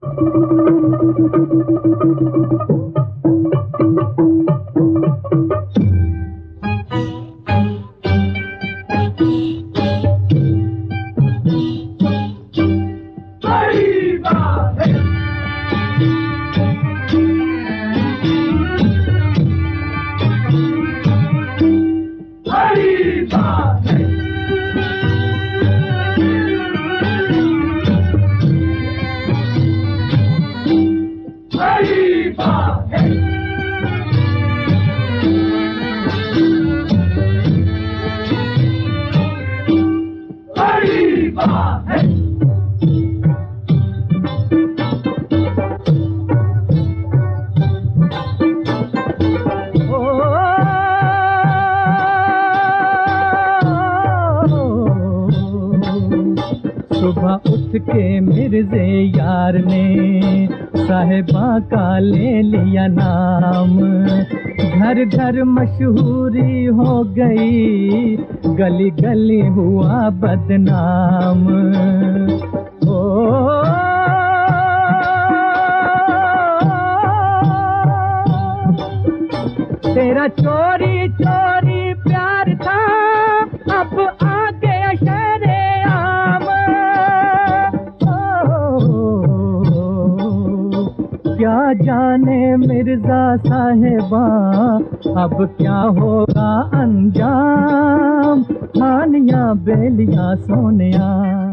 सुबह उठ के मिर्ज़े यार ने साहिबा का ले लिया नाम, घर घर मशहूरी हो गई, गली गली हुआ बदनाम। ओ तेरा चोरी चोरी प्यार था, अब आ गया शरेआम। क्या जाने मिर्जा साहिबा अब क्या होगा अंजाम, मानिया बेलिया सोनिया।